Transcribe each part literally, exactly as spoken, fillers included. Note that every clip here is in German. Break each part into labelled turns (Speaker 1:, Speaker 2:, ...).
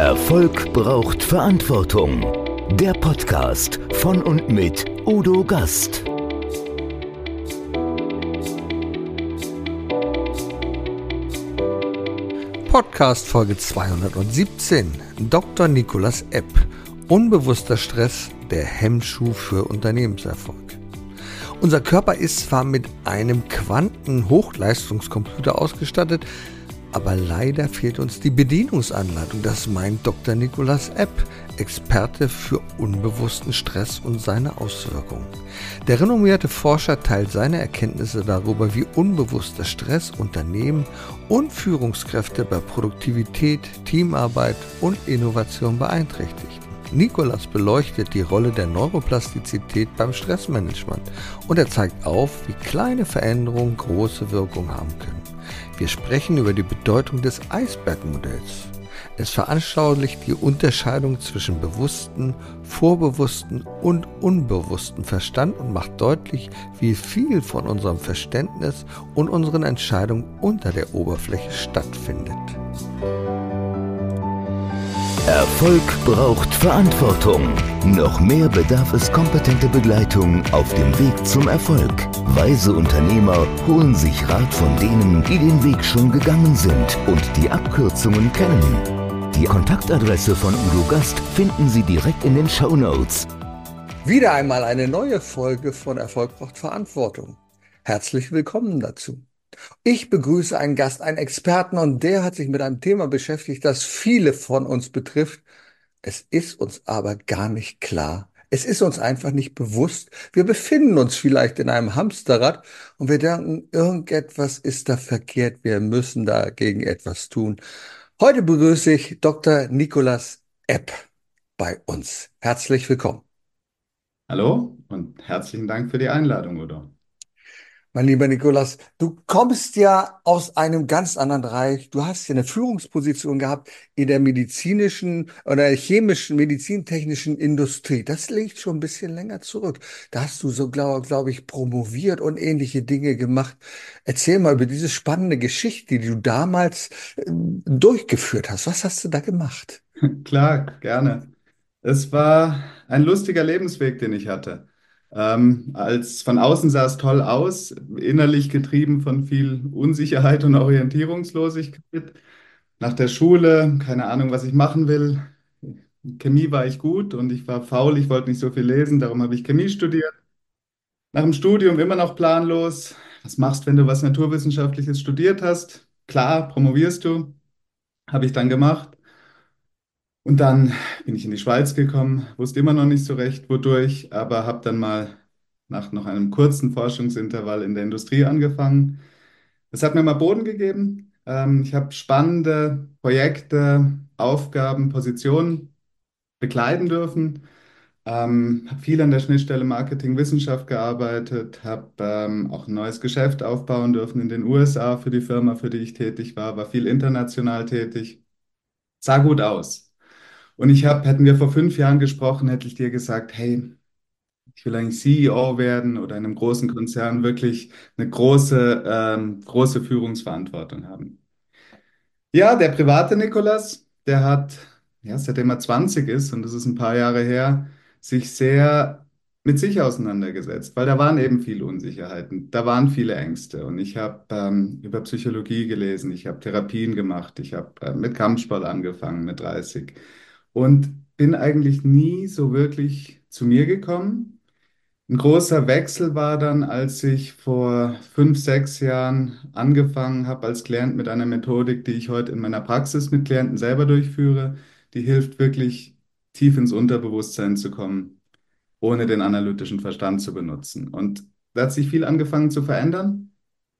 Speaker 1: Erfolg braucht Verantwortung. Der Podcast von und mit Udo Gast.
Speaker 2: Podcast Folge zweihundertsiebzehn. Doktor Nicolas Epp. Unbewusster Stress, der Hemmschuh für Unternehmenserfolg. Unser Körper ist zwar mit einem Quanten-Hochleistungskomputer ausgestattet, aber leider fehlt uns die Bedienungsanleitung. Das meint Doktor Nicolas Epp, Experte für unbewussten Stress und seine Auswirkungen. Der renommierte Forscher teilt seine Erkenntnisse darüber, wie unbewusster Stress Unternehmen und Führungskräfte bei Produktivität, Teamarbeit und Innovation beeinträchtigt. Nicolas beleuchtet die Rolle der Neuroplastizität beim Stressmanagement und er zeigt auf, wie kleine Veränderungen große Wirkung haben können. Wir sprechen über die Bedeutung des Eisbergmodells. Es veranschaulicht die Unterscheidung zwischen bewussten, vorbewussten und unbewussten Verstand und macht deutlich, wie viel von unserem Verständnis und unseren Entscheidungen unter der Oberfläche stattfindet.
Speaker 1: Erfolg braucht Verantwortung. Noch mehr bedarf es kompetente Begleitung auf dem Weg zum Erfolg. Weise Unternehmer holen sich Rat von denen, die den Weg schon gegangen sind und die Abkürzungen kennen. Die Kontaktadresse von Udo Gast finden Sie direkt in den Shownotes.
Speaker 2: Wieder einmal eine neue Folge von Erfolg braucht Verantwortung. Herzlich willkommen dazu. Ich begrüße einen Gast, einen Experten, und der hat sich mit einem Thema beschäftigt, das viele von uns betrifft. Es ist uns aber gar nicht klar. Es ist uns einfach nicht bewusst. Wir befinden uns vielleicht in einem Hamsterrad und wir denken, irgendetwas ist da verkehrt. Wir müssen dagegen etwas tun. Heute begrüße ich Doktor Nicolas Epp bei uns. Herzlich willkommen.
Speaker 3: Hallo und herzlichen Dank für die Einladung, Udo.
Speaker 2: Mein lieber Nikolas, du kommst ja aus einem ganz anderen Bereich. Du hast ja eine Führungsposition gehabt in der medizinischen oder chemischen, medizintechnischen Industrie. Das liegt schon ein bisschen länger zurück. Da hast du so, glaube glaub ich, promoviert und ähnliche Dinge gemacht. Erzähl mal über diese spannende Geschichte, die du damals äh, durchgeführt hast. Was hast du da gemacht?
Speaker 3: Klar, gerne. Es war ein lustiger Lebensweg, den ich hatte. Ähm, als von außen sah es toll aus, innerlich getrieben von viel Unsicherheit und Orientierungslosigkeit. Nach der Schule, keine Ahnung, was ich machen will. Chemie war ich gut und ich war faul, ich wollte nicht so viel lesen, darum habe ich Chemie studiert. Nach dem Studium immer noch planlos. Was machst, wenn du was Naturwissenschaftliches studiert hast? Klar, promovierst du. Habe ich dann gemacht. Und dann bin ich in die Schweiz gekommen, wusste immer noch nicht so recht, wodurch, aber habe dann mal nach noch einem kurzen Forschungsintervall in der Industrie angefangen. Das hat mir mal Boden gegeben. Ähm, ich habe spannende Projekte, Aufgaben, Positionen bekleiden dürfen. Ähm, habe viel an der Schnittstelle Marketing, Wissenschaft gearbeitet, habe ähm, auch ein neues Geschäft aufbauen dürfen in den U S A für die Firma, für die ich tätig war, war viel international tätig, sah gut aus. Und ich habe, hätten wir vor fünf Jahren gesprochen, hätte ich dir gesagt, hey, ich will eigentlich C E O werden oder in einem großen Konzern wirklich eine große, ähm, große Führungsverantwortung haben. Ja, der private Nikolas, der hat, ja, seitdem er zwanzig ist, und das ist ein paar Jahre her, sich sehr mit sich auseinandergesetzt, weil da waren eben viele Unsicherheiten, da waren viele Ängste. Und ich habe ähm, über Psychologie gelesen, ich habe Therapien gemacht, ich habe äh, mit Kampfsport angefangen mit dreißig und bin eigentlich nie so wirklich zu mir gekommen. Ein großer Wechsel war dann, als ich vor fünf, sechs Jahren angefangen habe als Klient mit einer Methodik, die ich heute in meiner Praxis mit Klienten selber durchführe. Die hilft wirklich tief ins Unterbewusstsein zu kommen, ohne den analytischen Verstand zu benutzen. Und da hat sich viel angefangen zu verändern.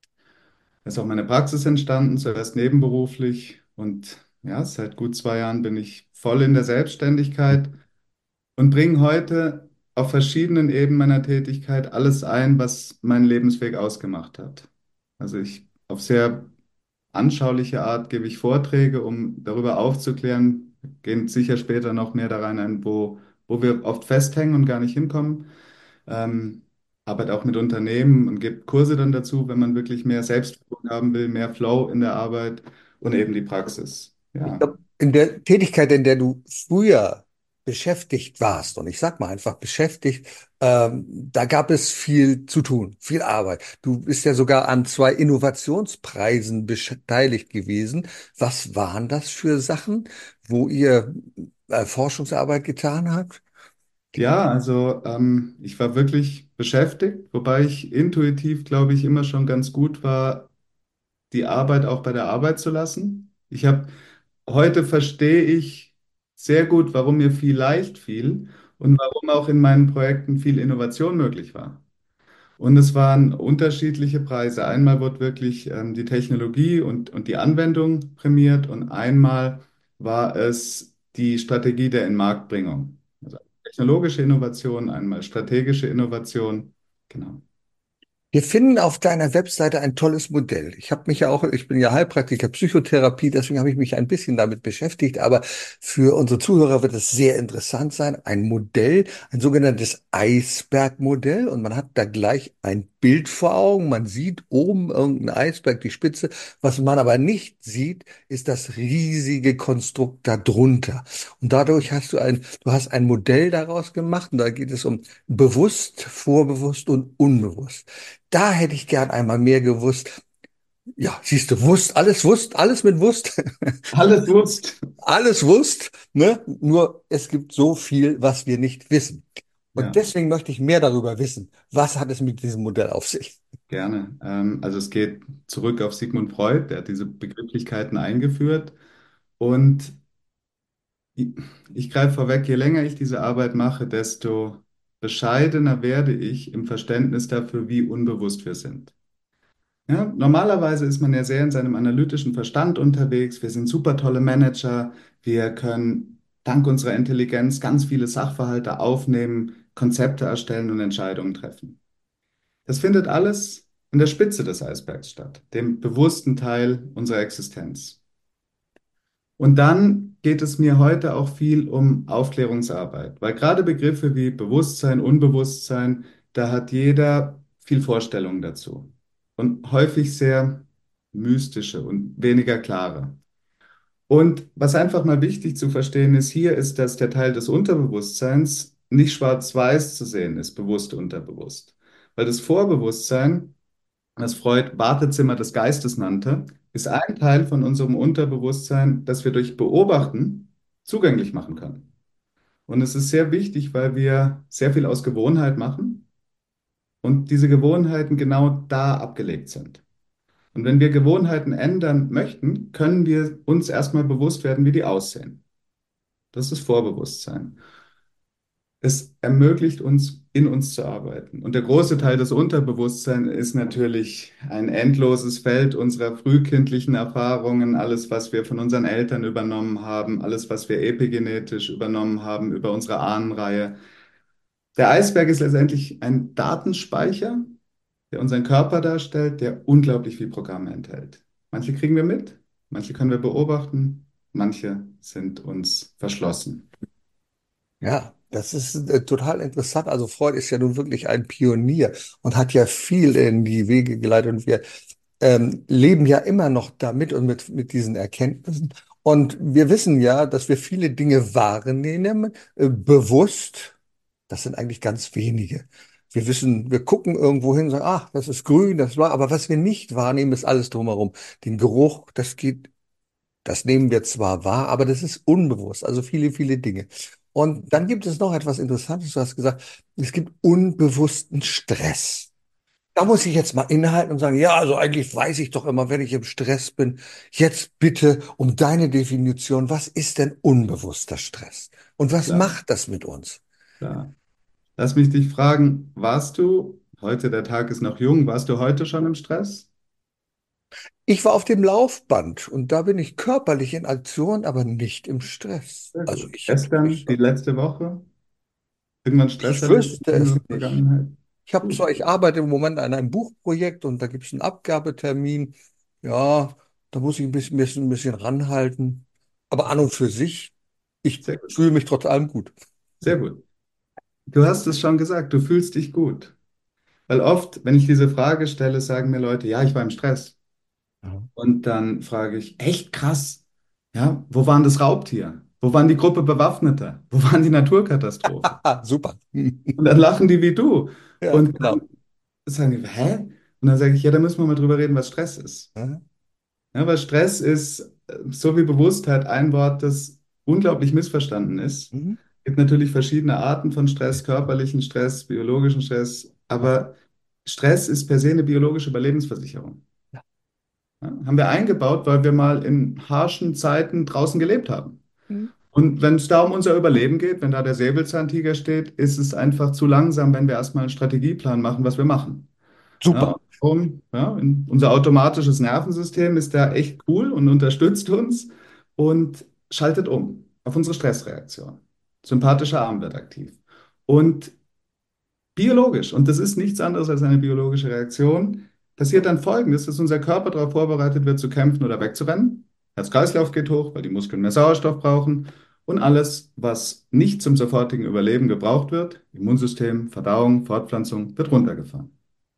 Speaker 3: Da ist auch meine Praxis entstanden, zuerst nebenberuflich. Und ja, seit gut zwei Jahren bin ich voll in der Selbstständigkeit und bringe heute auf verschiedenen Ebenen meiner Tätigkeit alles ein, was meinen Lebensweg ausgemacht hat. Also ich auf sehr anschauliche Art gebe ich Vorträge, um darüber aufzuklären, gehen sicher später noch mehr da rein ein, wo, wo wir oft festhängen und gar nicht hinkommen. Ähm, Arbeite auch mit Unternehmen und gebe Kurse dann dazu, wenn man wirklich mehr Selbstführung haben will, mehr Flow in der Arbeit und eben die Praxis.
Speaker 2: Ich
Speaker 3: Ja.
Speaker 2: glaube, In der Tätigkeit, in der du früher beschäftigt warst, und ich sag mal einfach beschäftigt, ähm, da gab es viel zu tun, viel Arbeit. Du bist ja sogar an zwei Innovationspreisen beteiligt gewesen. Was waren das für Sachen, wo ihr äh, Forschungsarbeit getan habt?
Speaker 3: Ja, also ähm, ich war wirklich beschäftigt, wobei ich intuitiv, glaube ich, immer schon ganz gut war, die Arbeit auch bei der Arbeit zu lassen. Ich habe Heute verstehe ich sehr gut, warum mir viel leicht fiel und warum auch in meinen Projekten viel Innovation möglich war. Und es waren unterschiedliche Preise. Einmal wurde wirklich ähm, die Technologie und, und die Anwendung prämiert und einmal war es die Strategie der Inmarktbringung. Also technologische Innovation, einmal strategische Innovation. Genau.
Speaker 2: Wir finden auf deiner Webseite ein tolles Modell. Ich habe mich ja auch, ich bin ja Heilpraktiker Psychotherapie, deswegen habe ich mich ein bisschen damit beschäftigt, aber für unsere Zuhörer wird es sehr interessant sein. Ein Modell, ein sogenanntes Eisbergmodell, und man hat da gleich ein Bild vor Augen. Man sieht oben irgendeinen Eisberg, die Spitze. Was man aber nicht sieht, ist das riesige Konstrukt darunter. Und dadurch hast du ein, du hast ein Modell daraus gemacht, und da geht es um bewusst, vorbewusst und unbewusst. Da hätte ich gern einmal mehr gewusst. Ja, siehst du, wusst, alles wusst, alles mit wusst,
Speaker 3: Alles Wurst.
Speaker 2: alles wusst, ne? Nur es gibt so viel, was wir nicht wissen. Und
Speaker 3: Ja,
Speaker 2: deswegen möchte ich mehr darüber wissen. Was hat es mit diesem Modell auf sich?
Speaker 3: gerne. Ähm, also es geht zurück auf Sigmund Freud, der hat diese Begrifflichkeiten eingeführt. Und Ich, ich greife vorweg, je länger ich diese Arbeit mache, desto bescheidener werde ich im Verständnis dafür, wie unbewusst wir sind. Ja, normalerweise ist man ja sehr in seinem analytischen Verstand unterwegs. Wir sind super tolle Manager. Wir können dank unserer Intelligenz ganz viele Sachverhalte aufnehmen, Konzepte erstellen und Entscheidungen treffen. Das findet alles in der Spitze des Eisbergs statt, dem bewussten Teil unserer Existenz. Und dann geht es mir heute auch viel um Aufklärungsarbeit, weil gerade Begriffe wie Bewusstsein, Unbewusstsein, da hat jeder viel Vorstellung dazu und häufig sehr mystische und weniger klare. Und was einfach mal wichtig zu verstehen ist hier, ist, dass der Teil des Unterbewusstseins nicht schwarz-weiß zu sehen ist, bewusst, unterbewusst. Weil das Vorbewusstsein, was Freud Wartezimmer des Geistes nannte, ist ein Teil von unserem Unterbewusstsein, das wir durch Beobachten zugänglich machen können. Und es ist sehr wichtig, weil wir sehr viel aus Gewohnheit machen und diese Gewohnheiten genau da abgelegt sind. Und wenn wir Gewohnheiten ändern möchten, können wir uns erstmal bewusst werden, wie die aussehen. Das ist Vorbewusstsein. Es ermöglicht uns, in uns zu arbeiten. Und der große Teil des Unterbewusstseins ist natürlich ein endloses Feld unserer frühkindlichen Erfahrungen, alles, was wir von unseren Eltern übernommen haben, alles, was wir epigenetisch übernommen haben über unsere Ahnenreihe. Der Eisberg ist letztendlich ein Datenspeicher, der unseren Körper darstellt, der unglaublich viel Programme enthält. Manche kriegen wir mit, manche können wir beobachten, manche sind uns verschlossen.
Speaker 2: Ja, das ist äh, total interessant. Also Freud ist ja nun wirklich ein Pionier und hat ja viel in die Wege geleitet. Und wir ähm, leben ja immer noch damit und mit, mit diesen Erkenntnissen. Und wir wissen ja, dass wir viele Dinge wahrnehmen, äh, bewusst. Das sind eigentlich ganz wenige. Wir wissen, wir gucken irgendwo hin und sagen, ach, das ist grün, das war, aber was wir nicht wahrnehmen, ist alles drumherum. Den Geruch, das geht, das nehmen wir zwar wahr, aber das ist unbewusst, also viele, viele Dinge. Und dann gibt es noch etwas Interessantes. Du hast gesagt, es gibt unbewussten Stress. Da muss ich jetzt mal innehalten und sagen, ja, also eigentlich weiß ich doch immer, wenn ich im Stress bin. Jetzt bitte um deine Definition. Was ist denn unbewusster Stress? Und was
Speaker 3: Klar,
Speaker 2: macht das mit uns?
Speaker 3: klar. Lass mich dich fragen, warst du, heute der Tag ist noch jung, warst du heute schon im Stress?
Speaker 2: Ich war auf dem Laufband und da bin ich körperlich in Aktion, aber nicht im Stress.
Speaker 3: Sehr
Speaker 2: Also
Speaker 3: gut.
Speaker 2: ich,
Speaker 3: Gestern,
Speaker 2: ich,
Speaker 3: die letzte Woche, irgendwann Stress
Speaker 2: ich
Speaker 3: erlebt
Speaker 2: wüsste
Speaker 3: in
Speaker 2: es
Speaker 3: der
Speaker 2: nicht.
Speaker 3: Vergangenheit?
Speaker 2: Ich habe
Speaker 3: Gut,
Speaker 2: zwar, ich arbeite im Moment an einem Buchprojekt und da gibt es einen Abgabetermin. Ja, da muss ich ein bisschen, bisschen, ein bisschen ranhalten. Aber an und für sich, ich
Speaker 3: sehr gut,
Speaker 2: fühle mich trotz allem gut.
Speaker 3: sehr gut. Du hast es schon gesagt, du fühlst dich gut. Weil oft, wenn ich diese Frage stelle, sagen mir Leute, ja, ich war im Stress.
Speaker 2: Ja.
Speaker 3: Und dann frage ich, echt krass. Ja, wo waren das Raubtier? Wo waren die Gruppe Bewaffneter? Wo waren die Naturkatastrophen?
Speaker 2: Ah, super.
Speaker 3: Und dann lachen die wie du.
Speaker 2: Ja,
Speaker 3: Und dann
Speaker 2: genau.
Speaker 3: sagen die, hä? Und dann sage ich, ja, da müssen wir mal drüber reden, was Stress ist.
Speaker 2: Mhm.
Speaker 3: Ja, weil Stress ist, äh, so wie Bewusstheit, ein Wort, das unglaublich missverstanden ist.
Speaker 2: Mhm.
Speaker 3: Es gibt natürlich verschiedene Arten von Stress, körperlichen Stress, biologischen Stress,
Speaker 2: Ja.
Speaker 3: aber Stress ist per se eine biologische Überlebensversicherung.
Speaker 2: Ja.
Speaker 3: Ja, haben wir eingebaut, weil wir mal in harschen Zeiten draußen gelebt haben.
Speaker 2: Mhm.
Speaker 3: Und wenn es da um unser Überleben geht, wenn da der Säbelzahntiger steht, ist es einfach zu langsam, wenn wir erstmal einen Strategieplan machen, was wir machen.
Speaker 2: Super.
Speaker 3: Ja, um, ja, in- unser automatisches Nervensystem ist da echt cool und unterstützt uns und schaltet um auf unsere Stressreaktion. Sympathischer Arm wird aktiv. Und biologisch, und das ist nichts anderes als eine biologische Reaktion, passiert dann Folgendes, dass unser Körper darauf vorbereitet wird, zu kämpfen oder wegzurennen. Herz-Kreislauf geht hoch, weil die Muskeln mehr Sauerstoff brauchen. Und alles, was nicht zum sofortigen Überleben gebraucht wird, Immunsystem, Verdauung, Fortpflanzung, wird runtergefahren.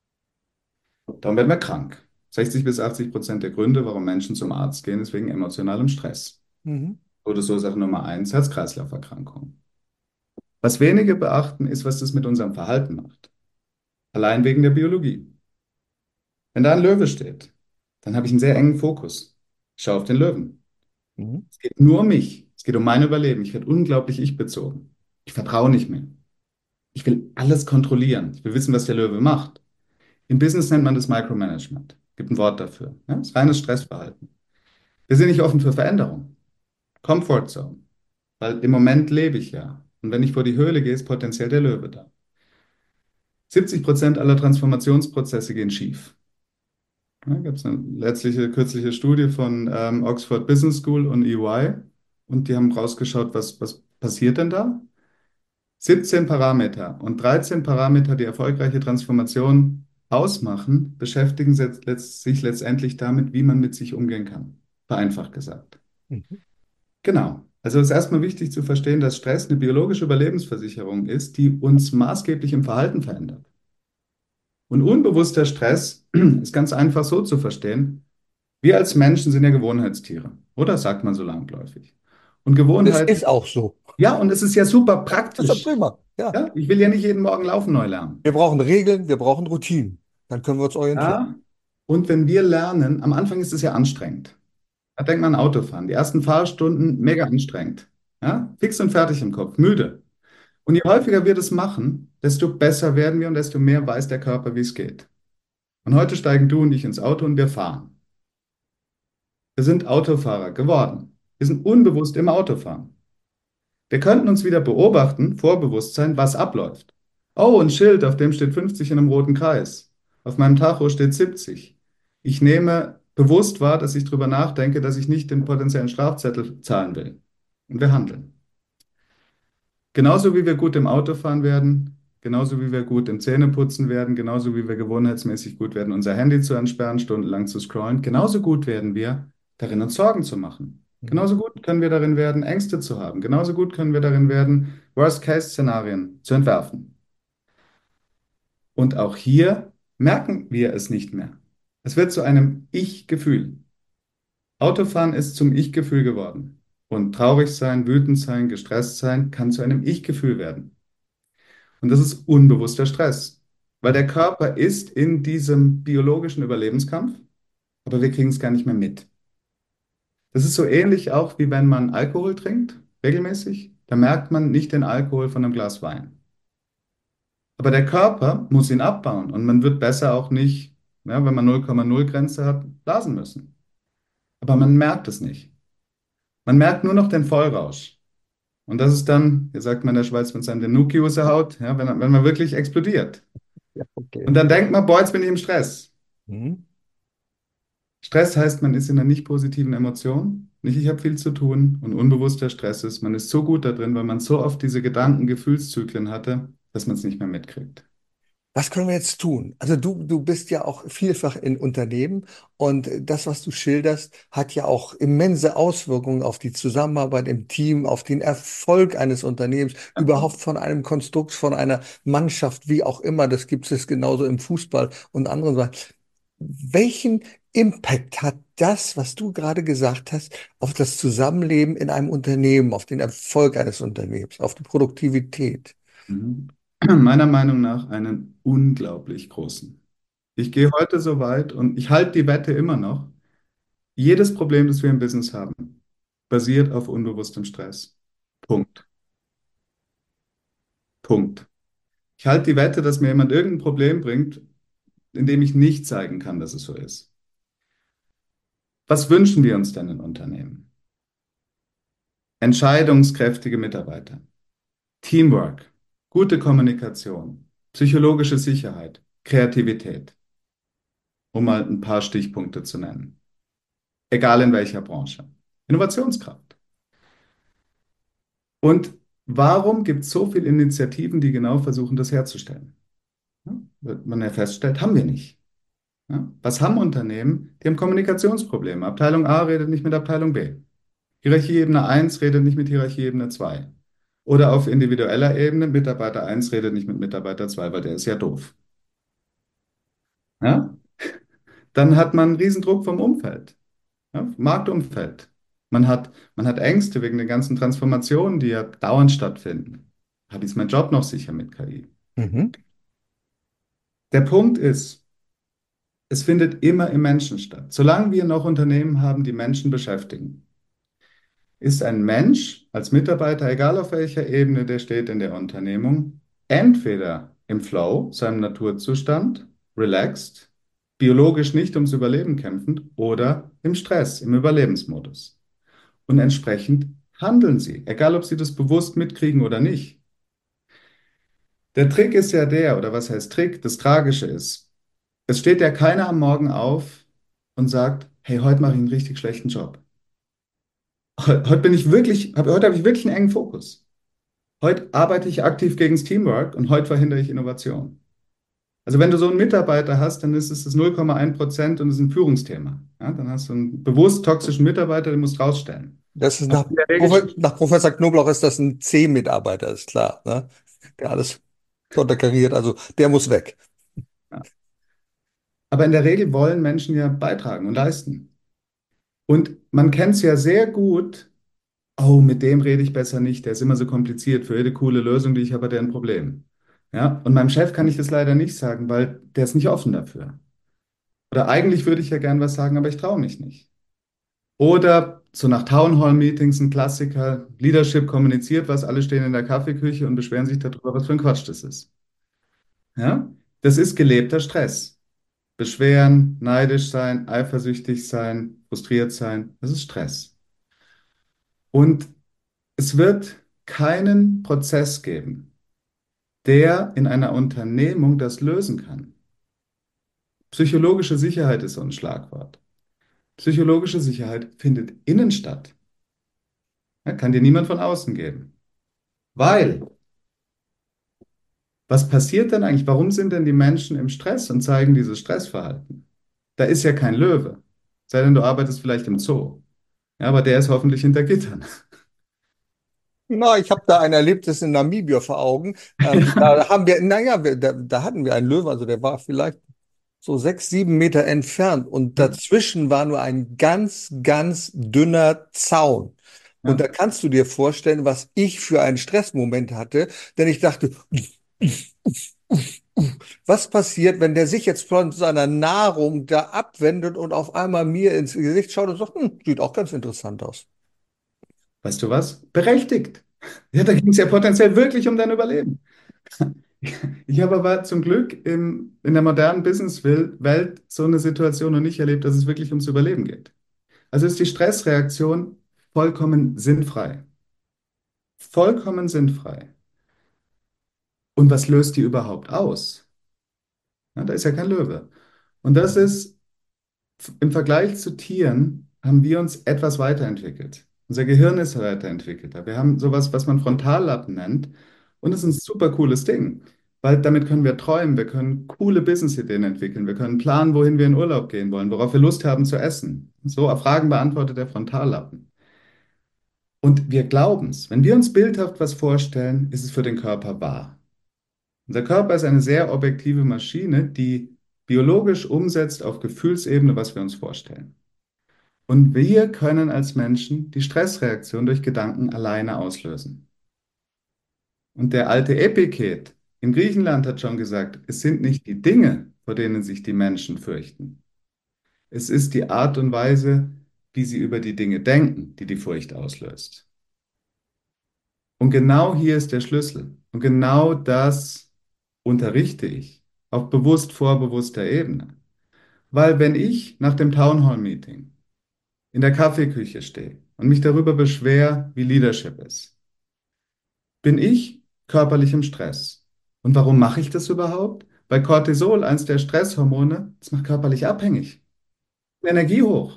Speaker 3: Darum werden wir krank. sechzig bis achtzig Prozent der Gründe, warum Menschen zum Arzt gehen, ist wegen emotionalem Stress.
Speaker 2: Mhm.
Speaker 3: Todesursache Nummer eins, Herz-Kreislauf-Erkrankungen. Was wenige beachten, ist, was das mit unserem Verhalten macht. Allein wegen der Biologie. Wenn da ein Löwe steht, dann habe ich einen sehr engen Fokus. Ich schaue auf den Löwen.
Speaker 2: Mhm.
Speaker 3: Es geht nur um mich. Es geht um mein Überleben. Ich werde unglaublich ich-bezogen. Ich vertraue nicht mehr. Ich will alles kontrollieren. Ich will wissen, was der Löwe macht. Im Business nennt man das Micromanagement. Gibt ein Wort dafür. Ja? Das ist reines Stressverhalten. Wir sind nicht offen für Veränderung. Comfort Zone. Weil im Moment lebe ich ja. Und wenn ich vor die Höhle gehe, ist potenziell der Löwe da. siebzig Prozent aller Transformationsprozesse gehen schief. Da gab es eine letztliche, kürzliche Studie von ähm, Oxford Business School und E Y. Und die haben rausgeschaut, was, was passiert denn da? siebzehn Parameter und dreizehn Parameter, die erfolgreiche Transformation ausmachen, beschäftigen se- letzt- sich letztendlich damit, wie man mit sich umgehen kann. Vereinfacht gesagt.
Speaker 2: Mhm.
Speaker 3: Genau. Also es ist erstmal wichtig zu verstehen, dass Stress eine biologische Überlebensversicherung ist, die uns maßgeblich im Verhalten verändert. Und unbewusster Stress ist ganz einfach so zu verstehen. Wir als Menschen sind ja Gewohnheitstiere, oder sagt man so landläufig. Und
Speaker 2: Und es
Speaker 3: Gewohnheiten,
Speaker 2: ist auch so.
Speaker 3: ja, und es ist ja super
Speaker 2: Das ist doch
Speaker 3: praktisch.
Speaker 2: prima. Ja.
Speaker 3: Ja, ich will ja nicht jeden Morgen Laufen neu lernen.
Speaker 2: Wir brauchen Regeln, wir brauchen Routinen. Dann können wir uns orientieren.
Speaker 3: Ja, und wenn wir lernen, am Anfang ist es ja anstrengend. Da denkt man an Autofahren. Die ersten Fahrstunden mega anstrengend. Ja, fix und fertig im Kopf, müde. Und je häufiger wir das machen, desto besser werden wir und desto mehr weiß der Körper, wie es geht. Und heute steigen du und ich ins Auto und wir fahren. Wir sind Autofahrer geworden. Wir sind unbewusst im Autofahren. Wir könnten uns wieder beobachten, Vorbewusstsein, was abläuft. Oh, ein Schild, auf dem steht fünfzig in einem roten Kreis. Auf meinem Tacho steht siebzig. Ich nehme bewusst wahr, dass ich darüber nachdenke, dass ich nicht den potenziellen Strafzettel zahlen will. Und wir handeln. Genauso wie wir gut im Autofahren werden, genauso wie wir gut im Zähneputzen werden, genauso wie wir gewohnheitsmäßig gut werden, unser Handy zu entsperren, stundenlang zu scrollen, genauso gut werden wir darin, uns Sorgen zu machen.
Speaker 2: Mhm.
Speaker 3: Genauso gut können wir darin werden, Ängste zu haben. Genauso gut können wir darin werden, Worst-Case-Szenarien zu entwerfen. Und auch hier merken wir es nicht mehr. Es wird zu einem Ich-Gefühl. Autofahren ist zum Ich-Gefühl geworden. Und traurig sein, wütend sein, gestresst sein kann zu einem Ich-Gefühl werden. Und das ist unbewusster Stress, weil der Körper ist in diesem biologischen Überlebenskampf, aber wir kriegen es gar nicht mehr mit. Das ist so ähnlich auch, wie wenn man Alkohol trinkt, regelmäßig. Da merkt man nicht den Alkohol von einem Glas Wein. Aber der Körper muss ihn abbauen und man wird besser auch nicht, ja, wenn man null Komma null Grenze hat, blasen müssen. Aber man merkt es nicht. Man merkt nur noch den Vollrausch. Und das ist dann, wie sagt man in der Schweiz, wenn es einem den Nuki aus der Haut, ja, wenn, wenn man wirklich explodiert.
Speaker 2: Ja,
Speaker 3: Und
Speaker 2: okay.
Speaker 3: dann denkt man, boah, jetzt bin ich im Stress.
Speaker 2: Mhm.
Speaker 3: Stress heißt, man ist in einer nicht positiven Emotion, nicht ich habe viel zu tun und unbewusster Stress ist, man ist so gut da drin, weil man so oft diese Gedanken, Gefühlszyklen hatte, dass man es nicht mehr mitkriegt.
Speaker 2: Was können wir jetzt tun? Also du, du bist ja auch vielfach in Unternehmen und das, was du schilderst, hat ja auch immense Auswirkungen auf die Zusammenarbeit im Team, auf den Erfolg eines Unternehmens, überhaupt von einem Konstrukt, von einer Mannschaft, wie auch immer. Das gibt es genauso im Fußball und anderen Sachen. Welchen Impact hat das, was du gerade gesagt hast, auf das Zusammenleben in einem Unternehmen, auf den Erfolg eines Unternehmens, auf die Produktivität?
Speaker 3: Mhm. Meiner Meinung nach einen unglaublich großen. Ich gehe heute so weit und ich halte die Wette immer noch. Jedes Problem, das wir im Business haben, basiert auf unbewusstem Stress. Punkt. Punkt. Ich halte die Wette, dass mir jemand irgendein Problem bringt, in dem ich nicht zeigen kann, dass es so ist. Was wünschen wir uns denn in Unternehmen? Entscheidungskräftige Mitarbeiter, Teamwork, gute Kommunikation, psychologische Sicherheit, Kreativität, um mal ein paar Stichpunkte zu nennen. Egal in welcher Branche. Innovationskraft. Und warum gibt es so viele Initiativen, die genau versuchen, das herzustellen? Ja, wird man ja feststellt, haben wir nicht. Ja, was haben Unternehmen? Die haben Kommunikationsprobleme. Abteilung A redet nicht mit Abteilung B. Hierarchieebene eins redet nicht mit Hierarchieebene zwei. Oder auf individueller Ebene, Mitarbeiter eins redet nicht mit Mitarbeiter zwei, weil der ist ja doof. Ja? Dann hat man einen Riesendruck vom Umfeld, ja? Marktumfeld. Man hat, man hat Ängste wegen den ganzen Transformationen, die ja dauernd stattfinden. Habe ich meinen Job noch sicher mit K I?
Speaker 2: Mhm.
Speaker 3: Der Punkt ist, es findet immer im Menschen statt. Solange wir noch Unternehmen haben, die Menschen beschäftigen, ist ein Mensch als Mitarbeiter, egal auf welcher Ebene der steht in der Unternehmung, entweder im Flow, seinem Naturzustand, relaxed, biologisch nicht ums Überleben kämpfend, oder im Stress, im Überlebensmodus. Und entsprechend handeln sie, egal ob sie das bewusst mitkriegen oder nicht. Der Trick ist ja der, oder was heißt Trick? Das Tragische ist, es steht ja keiner am Morgen auf und sagt, hey, heute mache ich einen richtig schlechten Job. Heu- Heute bin ich wirklich, hab- heute habe ich wirklich einen engen Fokus. Heute arbeite ich aktiv gegen das Teamwork und heute verhindere ich Innovation. Also wenn du so einen Mitarbeiter hast, dann ist es das null Komma eins Prozent und es ist ein Führungsthema. Ja, dann hast du einen bewusst toxischen Mitarbeiter, den musst du rausstellen.
Speaker 2: Das ist
Speaker 3: Aber
Speaker 2: nach,
Speaker 3: in der Regel,
Speaker 2: Profe- nach Professor Knoblauch ist das ein C-Mitarbeiter, ist klar, ne? Der alles konterkariert, also der muss weg.
Speaker 3: ja. Aber in der Regel wollen Menschen ja beitragen und leisten. Und man kennt es ja sehr gut, oh, mit dem rede ich besser nicht, der ist immer so kompliziert. Für jede coole Lösung, die ich habe, hat er ein Problem. Ja, und meinem Chef kann ich das leider nicht sagen, weil der ist nicht offen dafür. Oder eigentlich würde ich ja gern was sagen, aber ich traue mich nicht. Oder so nach Townhall-Meetings ein Klassiker, Leadership kommuniziert was, alle stehen in der Kaffeeküche und beschweren sich darüber, was für ein Quatsch das ist. Ja? Das ist gelebter Stress. Beschweren, neidisch sein, eifersüchtig sein, frustriert sein, das ist Stress. Und es wird keinen Prozess geben, der in einer Unternehmung das lösen kann. Psychologische Sicherheit ist so ein Schlagwort. Psychologische Sicherheit findet innen statt. Ja, kann dir niemand von außen geben. Weil, was passiert denn eigentlich? Warum sind denn die Menschen im Stress und zeigen dieses Stressverhalten? Da ist ja kein Löwe. Sei denn, du arbeitest vielleicht im Zoo. Ja, aber der ist hoffentlich hinter Gittern.
Speaker 2: Na, ich habe da ein Erlebnis in Namibia vor Augen. Ähm, da haben wir, naja, wir, da, da hatten wir einen Löwen, also der war vielleicht so sechs, sieben Meter entfernt und
Speaker 3: Ja,
Speaker 2: dazwischen war nur ein ganz, ganz dünner Zaun. Und
Speaker 3: ja.
Speaker 2: da kannst du dir vorstellen, was ich für einen Stressmoment hatte, denn ich dachte, was passiert, wenn der sich jetzt von seiner Nahrung da abwendet und auf einmal mir ins Gesicht schaut und sagt, hm, sieht auch ganz interessant aus.
Speaker 3: Weißt du was? Berechtigt. Ja, da ging es ja potenziell wirklich um dein Überleben. Ich habe aber zum Glück im, in der modernen Businesswelt so eine Situation noch nicht erlebt, dass es wirklich ums Überleben geht. Also ist die Stressreaktion vollkommen sinnfrei. Vollkommen sinnfrei. Und was löst die überhaupt aus? Ja, da ist ja kein Löwe. Und das ist im Vergleich zu Tieren haben wir uns etwas weiterentwickelt. Unser Gehirn ist weiterentwickelter. Wir haben sowas, was man Frontallappen nennt. Und das ist ein super cooles Ding, weil damit können wir träumen, wir können coole Business-Ideen entwickeln, wir können planen, wohin wir in Urlaub gehen wollen, worauf wir Lust haben zu essen. So Fragen beantwortet der Frontallappen. Und wir glauben es. Wenn wir uns bildhaft was vorstellen, ist es für den Körper wahr. Unser Körper ist eine sehr objektive Maschine, die biologisch umsetzt auf Gefühlsebene, was wir uns vorstellen. Und wir können als Menschen die Stressreaktion durch Gedanken alleine auslösen. Und der alte Epiktet in Griechenland hat schon gesagt, es sind nicht die Dinge, vor denen sich die Menschen fürchten. Es ist die Art und Weise, wie sie über die Dinge denken, die die Furcht auslöst. Und genau hier ist der Schlüssel. Und genau das unterrichte ich auf bewusst vorbewusster Ebene. Weil wenn ich nach dem Townhall-Meeting in der Kaffeeküche stehe und mich darüber beschwere, wie Leadership ist, bin ich körperlich im Stress. Und warum mache ich das überhaupt? Weil Cortisol, eins der Stresshormone, das macht körperlich abhängig. Energie hoch.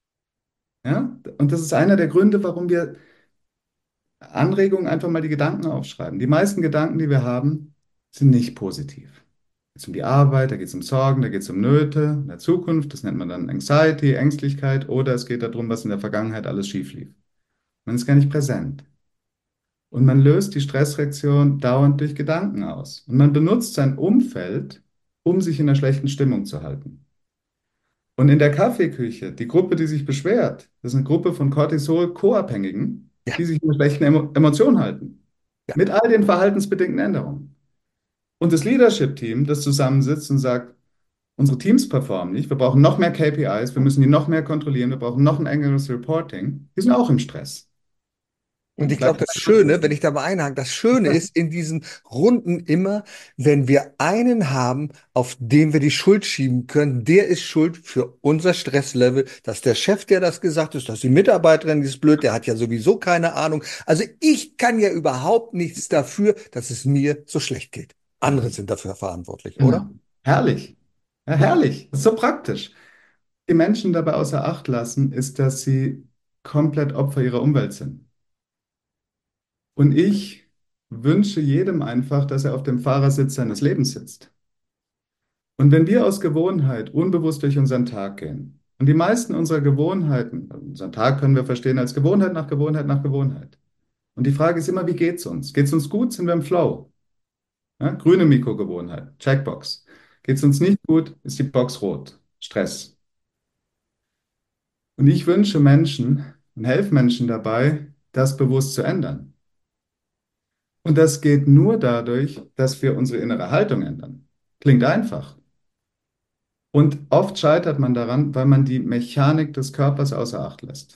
Speaker 3: Ja? Und das ist einer der Gründe, warum wir Anregungen einfach mal die Gedanken aufschreiben. Die meisten Gedanken, die wir haben, sind nicht positiv. Da geht es um die Arbeit, da geht es um Sorgen, da geht es um Nöte in der Zukunft. Das nennt man dann Anxiety, Ängstlichkeit. Oder es geht darum, was in der Vergangenheit alles schief lief. Man ist gar nicht präsent. Und man löst die Stressreaktion dauernd durch Gedanken aus. Und man benutzt sein Umfeld, um sich in einer schlechten Stimmung zu halten. Und in der Kaffeeküche, die Gruppe, die sich beschwert, das ist eine Gruppe von Cortisol-Co-Abhängigen,
Speaker 2: Ja,
Speaker 3: die sich in einer schlechten Emo Emotion halten.
Speaker 2: ja.
Speaker 3: Mit all den verhaltensbedingten Änderungen. Und das Leadership-Team, das zusammensitzt und sagt, unsere Teams performen nicht, wir brauchen noch mehr K P Is, wir müssen die noch mehr kontrollieren, wir brauchen noch ein engeres Reporting, die sind auch im Stress.
Speaker 2: Und ich
Speaker 3: Vielleicht
Speaker 2: glaube, das Schöne, wenn ich da mal einhake, das Schöne ist in diesen Runden immer, wenn wir einen haben, auf den wir die Schuld schieben können, der ist schuld für unser Stresslevel, dass der Chef, der das gesagt hat, dass die Mitarbeiterin, die ist blöd, der hat ja sowieso keine Ahnung. Also ich kann ja überhaupt nichts dafür, dass es mir so schlecht geht. Andere sind dafür verantwortlich, oder?
Speaker 3: Genau. Herrlich. Ja, herrlich. Das ist so praktisch. Die Menschen dabei außer Acht lassen, ist, dass sie komplett Opfer ihrer Umwelt sind. Und ich wünsche jedem einfach, dass er auf dem Fahrersitz seines Lebens sitzt. Und wenn wir aus Gewohnheit unbewusst durch unseren Tag gehen, und die meisten unserer Gewohnheiten, also unseren Tag können wir verstehen als Gewohnheit nach Gewohnheit nach Gewohnheit. Und die Frage ist immer, wie geht es uns? Geht es uns gut? Sind wir im Flow? Ja, grüne Mikrogewohnheit, Checkbox. Geht es uns nicht gut? Ist die Box rot, Stress. Und ich wünsche Menschen und helfe Menschen dabei, das bewusst zu ändern. Und das geht nur dadurch, dass wir unsere innere Haltung ändern. Klingt einfach. Und oft scheitert man daran, weil man die Mechanik des Körpers außer Acht lässt.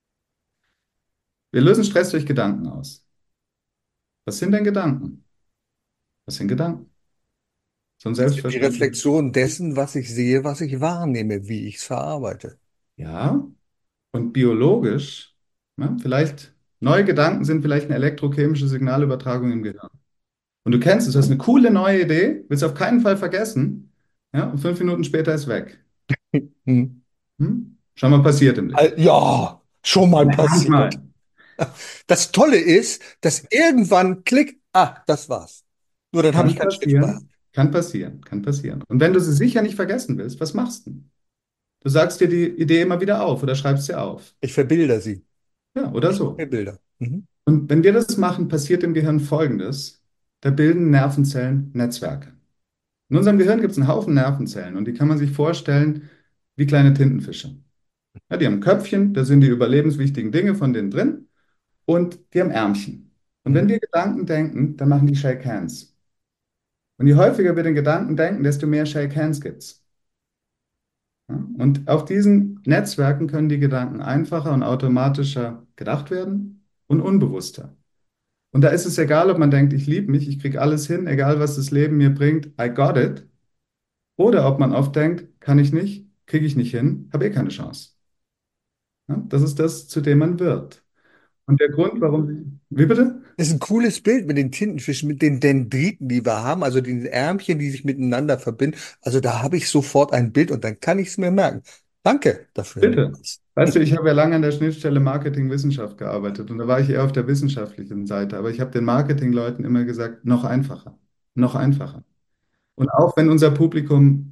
Speaker 3: Wir lösen Stress durch Gedanken aus. Was sind denn Gedanken? Was sind Gedanken? So ein
Speaker 2: Das ist die
Speaker 3: Selbstverständlich.
Speaker 2: Reflexion dessen, was ich sehe, was ich wahrnehme, wie ich es verarbeite.
Speaker 3: Ja, und biologisch, ne, vielleicht, neue Gedanken sind vielleicht eine elektrochemische Signalübertragung im Gehirn. Und du kennst es, du hast eine coole neue Idee, willst auf keinen Fall vergessen, ja, und fünf Minuten später ist weg.
Speaker 2: Hm.
Speaker 3: Hm? Schon mal passiert im Leben.
Speaker 2: Al- Ja, schon mal passiert.
Speaker 3: Manchmal.
Speaker 2: Das Tolle ist, dass irgendwann klick, ah, das war's. Nur dann habe ich
Speaker 3: Kann
Speaker 2: keinen Stift mehr.
Speaker 3: passieren, kann passieren, kann passieren. Und wenn du sie sicher nicht vergessen willst, was machst du? Du sagst dir die Idee immer wieder auf oder schreibst sie auf.
Speaker 2: Ich verbilder sie.
Speaker 3: Ja, oder
Speaker 2: Ich mache
Speaker 3: so.
Speaker 2: mir Bilder. Mhm.
Speaker 3: Und wenn wir das machen, passiert im Gehirn Folgendes. Da bilden Nervenzellen Netzwerke. In unserem Gehirn gibt es einen Haufen Nervenzellen und die kann man sich vorstellen wie kleine Tintenfische. Ja, die haben ein Köpfchen, da sind die überlebenswichtigen Dinge von denen drin und die haben Ärmchen. Und wenn
Speaker 2: Mhm.
Speaker 3: wir Gedanken denken, dann machen die Shake Hands. Und je häufiger wir den Gedanken denken, desto mehr Shake Hands gibt's. Ja? Und auf diesen Netzwerken können die Gedanken einfacher und automatischer gedacht werden und unbewusster. Und da ist es egal, ob man denkt, ich liebe mich, ich kriege alles hin, egal was das Leben mir bringt, I got it. Oder ob man oft denkt, kann ich nicht, kriege ich nicht hin, habe eh keine Chance. Ja? Das ist das, zu dem man wird. Und der Grund, warum, wie bitte?
Speaker 2: Das ist ein cooles Bild mit den Tintenfischen, mit den Dendriten, die wir haben, also den Ärmchen, die sich miteinander verbinden. Also da habe ich sofort ein Bild und dann kann ich es mir merken. Danke dafür,
Speaker 3: Bitte.
Speaker 2: Niklas.
Speaker 3: Weißt du, ich habe ja lange an der Schnittstelle Marketing-Wissenschaft gearbeitet und da war ich eher auf der wissenschaftlichen Seite. Aber ich habe den Marketingleuten immer gesagt, noch einfacher, noch einfacher. Und auch wenn unser Publikum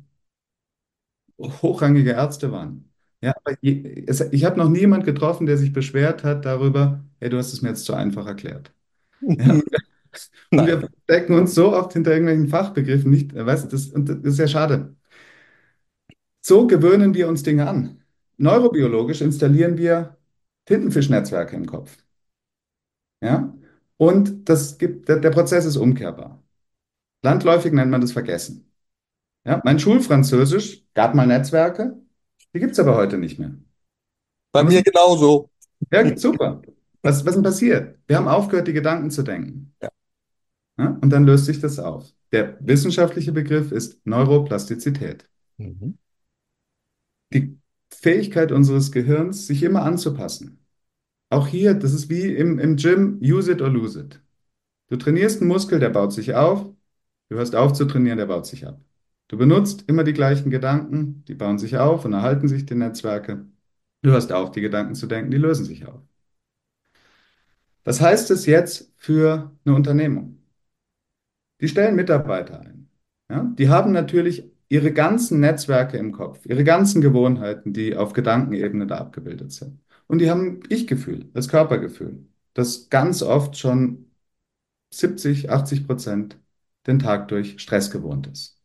Speaker 3: hochrangige Ärzte waren. Ja, aber je, es, ich habe noch niemand getroffen, der sich beschwert hat darüber, hey, du hast es mir jetzt zu einfach erklärt. Ja, und
Speaker 2: Nein.
Speaker 3: wir decken uns so oft hinter irgendwelchen Fachbegriffen nicht, äh, weißt du, das, und das ist ja schade. So gewöhnen wir uns Dinge an. Neurobiologisch installieren wir Tintenfischnetzwerke im Kopf. Ja? Und das gibt, der, der Prozess ist umkehrbar. Landläufig nennt man das Vergessen. Ja? Mein Schulfranzösisch gab mal Netzwerke, die gibt es aber heute nicht mehr.
Speaker 2: Bei
Speaker 3: Aber es,
Speaker 2: mir genauso.
Speaker 3: ja, super. Was, was denn passiert? Wir haben aufgehört, die Gedanken zu denken.
Speaker 2: Ja.
Speaker 3: Ja? Und dann löst sich das auf. Der wissenschaftliche Begriff ist Neuroplastizität.
Speaker 2: Mhm.
Speaker 3: Die Fähigkeit unseres Gehirns, sich immer anzupassen. Auch hier, das ist wie im, im Gym, use it or lose it. Du trainierst einen Muskel, der baut sich auf. Du hörst auf zu trainieren, der baut sich ab. Du benutzt immer die gleichen Gedanken, die bauen sich auf und erhalten sich die Netzwerke. Du hörst auf, die Gedanken zu denken, die lösen sich auf. Was heißt es jetzt für eine Unternehmung? Die stellen Mitarbeiter ein. Ja? Die haben natürlich ihre ganzen Netzwerke im Kopf, ihre ganzen Gewohnheiten, die auf Gedankenebene da abgebildet sind. Und die haben ein Ich-Gefühl, das Körpergefühl, das ganz oft schon siebzig, achtzig Prozent den Tag durch Stress gewohnt ist.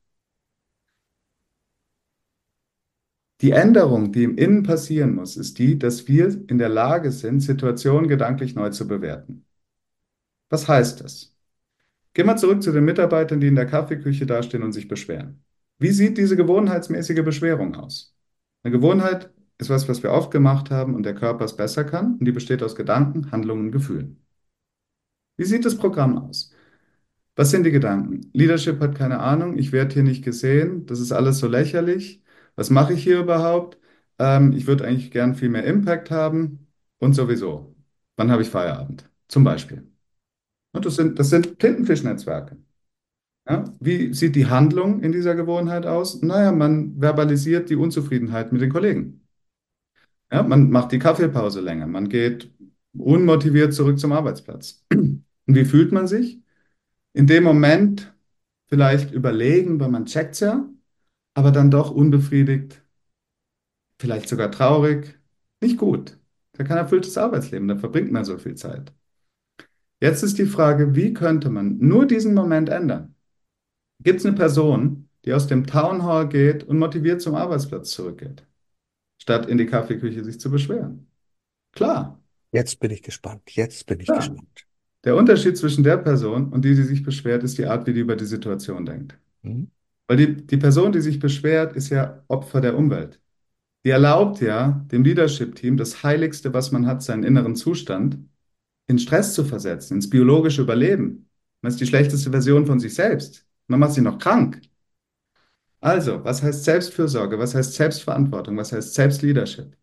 Speaker 3: Die Änderung, die im Innen passieren muss, ist die, dass wir in der Lage sind, Situationen gedanklich neu zu bewerten. Was heißt das? Gehen wir zurück zu den Mitarbeitern, die in der Kaffeeküche dastehen und sich beschweren. Wie sieht diese gewohnheitsmäßige Beschwerung aus? Eine Gewohnheit ist was, was wir oft gemacht haben und der Körper es besser kann und die besteht aus Gedanken, Handlungen, Gefühlen. Wie sieht das Programm aus? Was sind die Gedanken? Leadership hat keine Ahnung, ich werde hier nicht gesehen, das ist alles so lächerlich. Was mache ich hier überhaupt? Ähm, ich würde eigentlich gern viel mehr Impact haben und sowieso. Wann habe ich Feierabend? Zum Beispiel. Und das sind, das sind Tintenfischnetzwerke. Ja? Wie sieht die Handlung in dieser Gewohnheit aus? Naja, man verbalisiert die Unzufriedenheit mit den Kollegen. Ja? Man macht die Kaffeepause länger, man geht unmotiviert zurück zum Arbeitsplatz. Und wie fühlt man sich? In dem Moment vielleicht überlegen, weil man checkt's ja, aber dann doch unbefriedigt, vielleicht sogar traurig, nicht gut. Da kein erfülltes Arbeitsleben, da verbringt man so viel Zeit. Jetzt ist die Frage, wie könnte man nur diesen Moment ändern? Gibt es eine Person, die aus dem Town Hall geht und motiviert zum Arbeitsplatz zurückgeht, statt in die Kaffeeküche sich zu beschweren? Klar,
Speaker 2: Jetzt bin ich gespannt. Jetzt bin ich
Speaker 3: klar.
Speaker 2: gespannt.
Speaker 3: Der Unterschied zwischen der Person und die, die sich beschwert, ist die Art, wie die über die Situation denkt.
Speaker 2: Mhm.
Speaker 3: Weil die, die Person, die sich beschwert, ist ja Opfer der Umwelt. Die erlaubt ja dem Leadership-Team das Heiligste, was man hat, seinen inneren Zustand, in Stress zu versetzen, ins biologische Überleben. Man ist die schlechteste Version von sich selbst. Man macht sich noch krank. Also, was heißt Selbstfürsorge? Was heißt Selbstverantwortung? Was heißt Selbstleadership?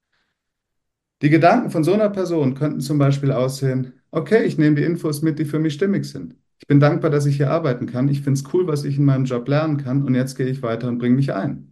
Speaker 3: Die Gedanken von so einer Person könnten zum Beispiel aussehen, okay, ich nehme die Infos mit, die für mich stimmig sind. Ich bin dankbar, dass ich hier arbeiten kann. Ich finde es cool, was ich in meinem Job lernen kann und jetzt gehe ich weiter und bringe mich ein.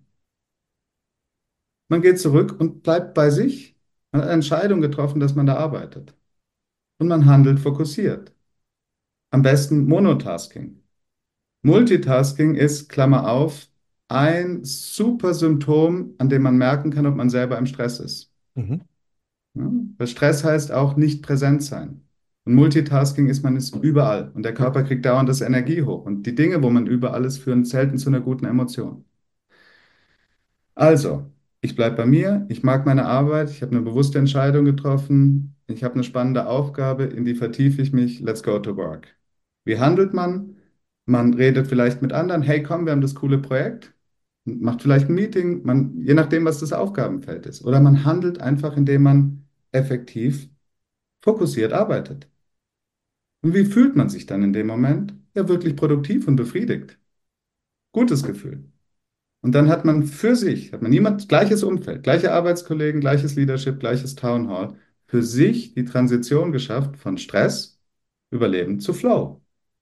Speaker 3: Man geht zurück und bleibt bei sich. Man hat eine Entscheidung getroffen, dass man da arbeitet. Und man handelt fokussiert. Am besten Monotasking. Multitasking ist, Klammer auf, ein super Symptom, an dem man merken kann, ob man selber im Stress ist.
Speaker 2: Mhm.
Speaker 3: Ja? Weil Stress heißt auch nicht präsent sein. Und Multitasking ist, man ist überall und der Körper kriegt dauernd das Energie hoch. Und die Dinge, wo man überall ist, führen selten zu einer guten Emotion. Also, ich bleibe bei mir, ich mag meine Arbeit, ich habe eine bewusste Entscheidung getroffen, ich habe eine spannende Aufgabe, in die vertiefe ich mich, let's go to work. Wie handelt man? Man redet vielleicht mit anderen, hey komm, wir haben das coole Projekt, macht vielleicht ein Meeting, man, je nachdem, was das Aufgabenfeld ist. Oder man handelt einfach, indem man effektiv, fokussiert arbeitet. Und wie fühlt man sich dann in dem Moment? Ja, wirklich produktiv und befriedigt. Gutes Gefühl. Und dann hat man für sich, hat man niemand, gleiches Umfeld, gleiche Arbeitskollegen, gleiches Leadership, gleiches Town Hall, für sich die Transition geschafft von Stress, Überleben zu Flow.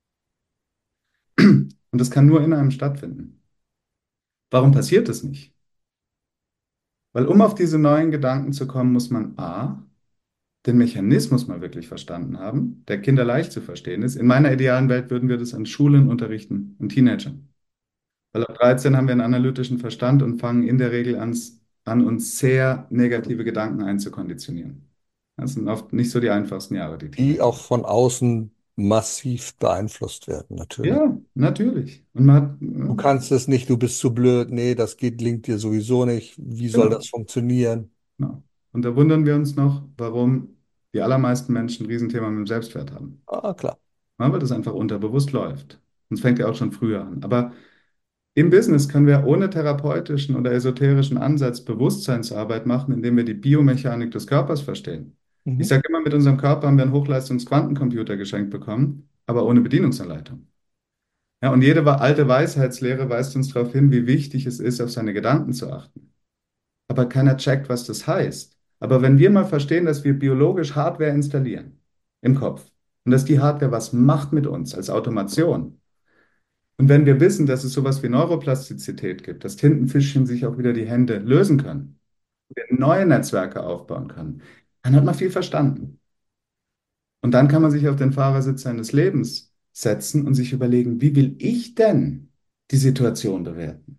Speaker 3: Und das kann nur in einem stattfinden. Warum passiert es nicht? Weil um auf diese neuen Gedanken zu kommen, muss man A, den Mechanismus mal wirklich verstanden haben, der kinderleicht zu verstehen ist. In meiner idealen Welt würden wir das an Schulen unterrichten, an Teenagern. Weil ab dreizehn haben wir einen analytischen Verstand und fangen in der Regel an, an uns sehr negative Gedanken einzukonditionieren. Das sind oft nicht so die einfachsten Jahre, die
Speaker 2: Die
Speaker 3: Teenager.
Speaker 2: auch von außen massiv beeinflusst werden, natürlich.
Speaker 3: Ja, natürlich. Und man hat,
Speaker 2: Du
Speaker 3: ja,
Speaker 2: kannst es nicht, du bist zu blöd, nee, das geht, gelingt dir sowieso nicht. Wie soll
Speaker 3: genau,
Speaker 2: das funktionieren?
Speaker 3: genau. Und da wundern wir uns noch, warum die allermeisten Menschen ein Riesenthema mit dem Selbstwert haben.
Speaker 2: Ah, klar.
Speaker 3: Ja, weil das einfach unterbewusst läuft. Und es fängt ja auch schon früher an. Aber im Business können wir ohne therapeutischen oder esoterischen Ansatz Bewusstseinsarbeit machen, indem wir die Biomechanik des Körpers verstehen. Ich
Speaker 2: Mhm.
Speaker 3: sage immer, mit unserem Körper haben wir einen Hochleistungsquantencomputer geschenkt bekommen, aber ohne Bedienungsanleitung. Ja, und jede wa- alte Weisheitslehre weist uns darauf hin, wie wichtig es ist, auf seine Gedanken zu achten. Aber keiner checkt, was das heißt. Aber wenn wir mal verstehen, dass wir biologisch Hardware installieren im Kopf und dass die Hardware was macht mit uns als Automation, und wenn wir wissen, dass es sowas wie Neuroplastizität gibt, dass Tintenfischchen sich auch wieder die Hände lösen können, wir neue Netzwerke aufbauen können, dann hat man viel verstanden. Und dann kann man sich auf den Fahrersitz seines Lebens setzen und sich überlegen, wie will ich denn die Situation bewerten,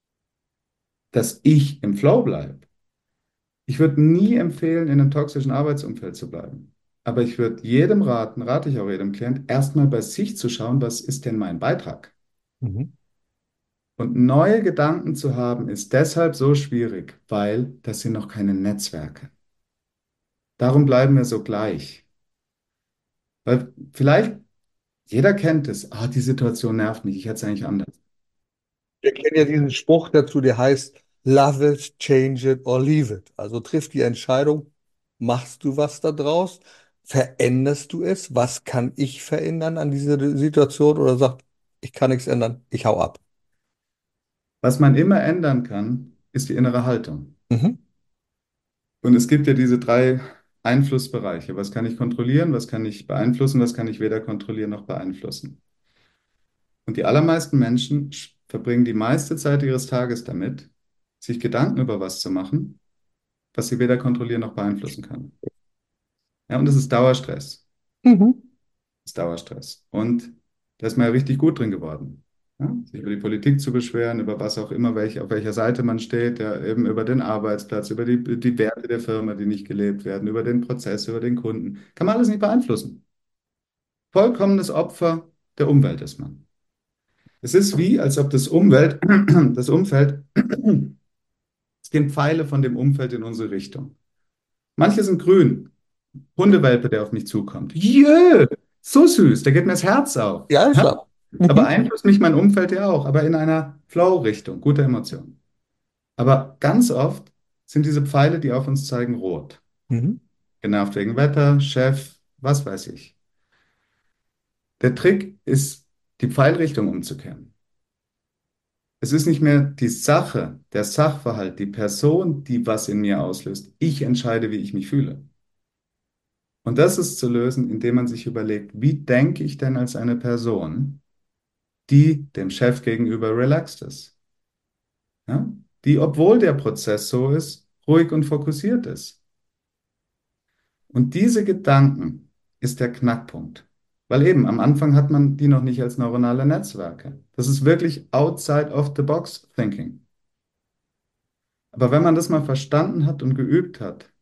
Speaker 3: dass ich im Flow bleibe. Ich würde nie empfehlen, in einem toxischen Arbeitsumfeld zu bleiben. Aber ich würde jedem raten, rate ich auch jedem Klient, erstmal bei sich zu schauen, was ist denn mein Beitrag?
Speaker 2: Mhm.
Speaker 3: Und neue Gedanken zu haben, ist deshalb so schwierig, weil das sind noch keine Netzwerke. Darum bleiben wir so gleich. Weil vielleicht, jeder kennt es, ah, die Situation nervt mich, ich hätte es eigentlich anders.
Speaker 2: Wir kennen ja diesen Spruch dazu, der heißt, love it, change it or leave it. Also triff die Entscheidung, machst du was da draus? Veränderst du es? Was kann ich verändern an dieser Situation? Oder sagt, ich kann nichts ändern, ich hau ab.
Speaker 3: Was man immer ändern kann, ist die innere Haltung.
Speaker 2: Mhm.
Speaker 3: Und es gibt ja diese drei Einflussbereiche. Was kann ich kontrollieren, was kann ich beeinflussen, was kann ich weder kontrollieren noch beeinflussen. Und die allermeisten Menschen sch- verbringen die meiste Zeit ihres Tages damit, sich Gedanken über was zu machen, was sie weder kontrollieren noch beeinflussen können. Ja, und das ist Dauerstress.
Speaker 2: Mhm.
Speaker 3: Das ist Dauerstress. Und da ist man ja richtig gut drin geworden. Ja, sich über die Politik zu beschweren, über was auch immer, welch, auf welcher Seite man steht, ja, eben über den Arbeitsplatz, über die, die Werte der Firma, die nicht gelebt werden, über den Prozess, über den Kunden. Kann man alles nicht beeinflussen. Vollkommenes Opfer der Umwelt ist man. Es ist wie, als ob das Umwelt, das Umfeld, es gehen Pfeile von dem Umfeld in unsere Richtung. Manche sind grün. Hundewelpe, der auf mich zukommt. Jö, so süß, da geht mir das Herz auf.
Speaker 2: Ja, ist
Speaker 3: Ja?
Speaker 2: klar.
Speaker 3: Aber
Speaker 2: Mhm.
Speaker 3: beeinflusst mich mein Umfeld ja auch, aber in einer Flow-Richtung, gute Emotionen. Aber ganz oft sind diese Pfeile, die auf uns zeigen, rot.
Speaker 2: Mhm.
Speaker 3: Genervt wegen Wetter, Chef, was weiß ich. Der Trick ist, die Pfeilrichtung umzukehren. Es ist nicht mehr die Sache, der Sachverhalt, die Person, die was in mir auslöst. Ich entscheide, wie ich mich fühle. Und das ist zu lösen, indem man sich überlegt, wie denke ich denn als eine Person, die dem Chef gegenüber relaxed ist, ja? Die, obwohl der Prozess so ist, ruhig und fokussiert ist. Und diese Gedanken ist der Knackpunkt. Weil eben am Anfang hat man die noch nicht als neuronale Netzwerke. Das ist wirklich outside of the box thinking. Aber wenn man das mal verstanden hat und geübt hat,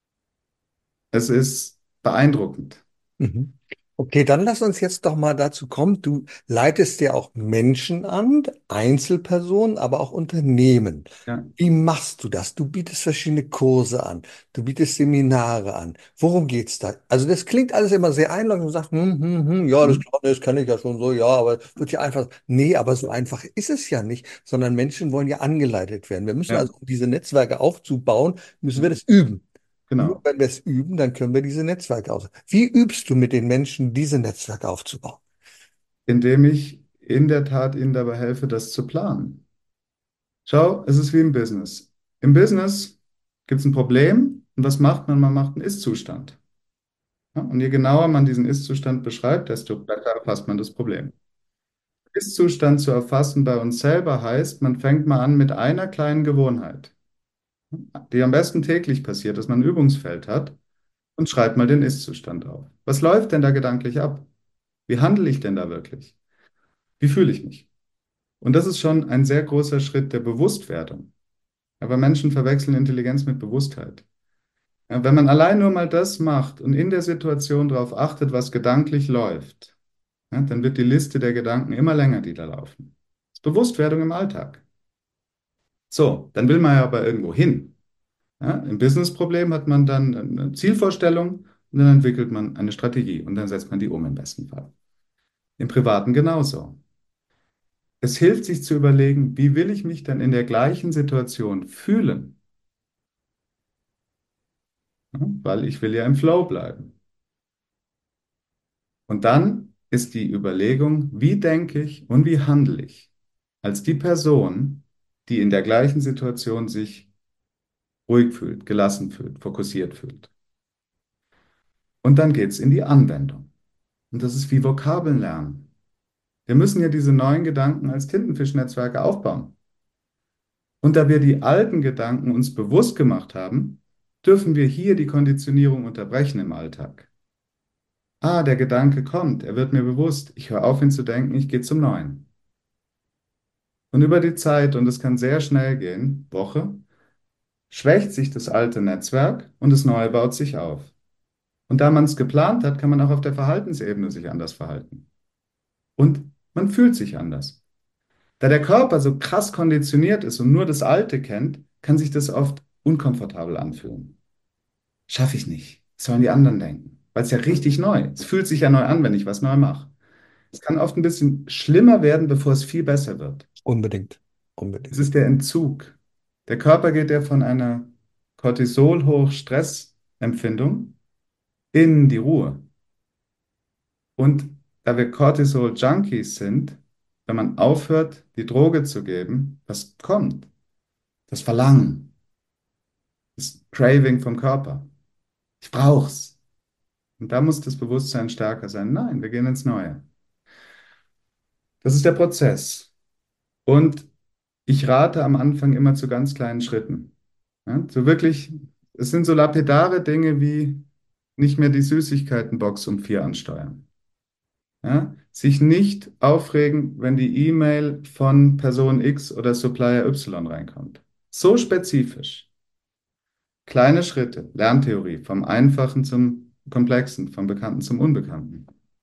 Speaker 3: es ist beeindruckend.
Speaker 2: Mhm. Okay, dann lass uns jetzt doch mal dazu kommen. Du leitest ja auch Menschen an, Einzelpersonen, aber auch Unternehmen.
Speaker 3: Ja,
Speaker 2: Wie machst du das? Du bietest verschiedene Kurse an, du bietest Seminare an. Worum geht's da? Also das klingt alles immer sehr einleuchtend und sagt, hm, hm, hm, ja, das,
Speaker 3: mhm.
Speaker 2: klar, das kann ich ja schon so, ja, aber wird ja einfach. Nee, aber so einfach ist es ja nicht, sondern Menschen wollen ja angeleitet werden. Wir müssen
Speaker 3: Ja,
Speaker 2: also, um diese Netzwerke aufzubauen, müssen wir
Speaker 3: ja,
Speaker 2: das üben. Nur
Speaker 3: genau.
Speaker 2: wenn wir es üben, dann können wir diese Netzwerke aus. Wie übst du mit den Menschen, diese Netzwerke aufzubauen?
Speaker 3: Indem ich in der Tat ihnen dabei helfe, das zu planen. Schau, es ist wie im Business. Im Business gibt es ein Problem und was macht man? Man macht einen Ist-Zustand. Ja, und je genauer man diesen Ist-Zustand beschreibt, desto besser erfasst man das Problem. Ist-Zustand zu erfassen bei uns selber heißt, man fängt mal an mit einer kleinen Gewohnheit, die am besten täglich passiert, dass man ein Übungsfeld hat und schreibt mal den Ist-Zustand auf. Was läuft denn da gedanklich ab? Wie handle ich denn da wirklich? Wie fühle ich mich? Und das ist schon ein sehr großer Schritt der Bewusstwerdung. Aber Menschen verwechseln Intelligenz mit Bewusstheit. Ja, wenn man allein nur mal das macht und in der Situation darauf achtet, was gedanklich läuft, ja, dann wird die Liste der Gedanken immer länger, die da laufen. Das ist Bewusstwerdung im Alltag. So, dann will man ja aber irgendwo hin. Ja, im Businessproblem hat man dann eine Zielvorstellung und dann entwickelt man eine Strategie und dann setzt man die um im besten Fall. Im Privaten genauso. Es hilft sich zu überlegen, wie will ich mich dann in der gleichen Situation fühlen? Ja, weil ich will ja im Flow bleiben. Und dann ist die Überlegung, wie denke ich und wie handle ich als die Person, die in der gleichen Situation sich ruhig fühlt, gelassen fühlt, fokussiert fühlt. Und dann geht es in die Anwendung. Und das ist wie Vokabeln lernen. Wir müssen ja diese neuen Gedanken als Tintenfischnetzwerke aufbauen. Und da wir die alten Gedanken uns bewusst gemacht haben, dürfen wir hier die Konditionierung unterbrechen im Alltag. Ah, der Gedanke kommt, er wird mir bewusst. Ich höre auf, ihn zu denken, ich gehe zum Neuen. Und über die Zeit, und es kann sehr schnell gehen, Woche, schwächt sich das alte Netzwerk und das neue baut sich auf. Und da man es geplant hat, kann man auch auf der Verhaltensebene sich anders verhalten. Und man fühlt sich anders. Da der Körper so krass konditioniert ist und nur das Alte kennt, kann sich das oft unkomfortabel anfühlen. Schaffe ich nicht. Was sollen die anderen denken? Weil es ja richtig neu. Es fühlt sich ja neu an, wenn ich was neu mache. Es kann oft ein bisschen schlimmer werden, bevor es viel besser wird.
Speaker 2: Unbedingt.
Speaker 3: Es
Speaker 2: Unbedingt.
Speaker 3: ist der Entzug. Der Körper geht ja von einer Cortisol-Hoch-Stress-Empfindung in die Ruhe. Und da wir Cortisol-Junkies sind, wenn man aufhört, die Droge zu geben, was kommt? Das Verlangen, das Craving vom Körper. Ich brauch's. Und da muss das Bewusstsein stärker sein. Nein, wir gehen ins Neue. Das ist der Prozess. Und ich rate am Anfang immer zu ganz kleinen Schritten. Ja, so wirklich, es sind so lapidare Dinge wie nicht mehr die Süßigkeitenbox um vier ansteuern. Ja, sich nicht aufregen, wenn die E-Mail von Person X oder Supplier Y reinkommt. So spezifisch. Kleine Schritte, Lerntheorie, vom Einfachen zum Komplexen, vom Bekannten zum Unbekannten.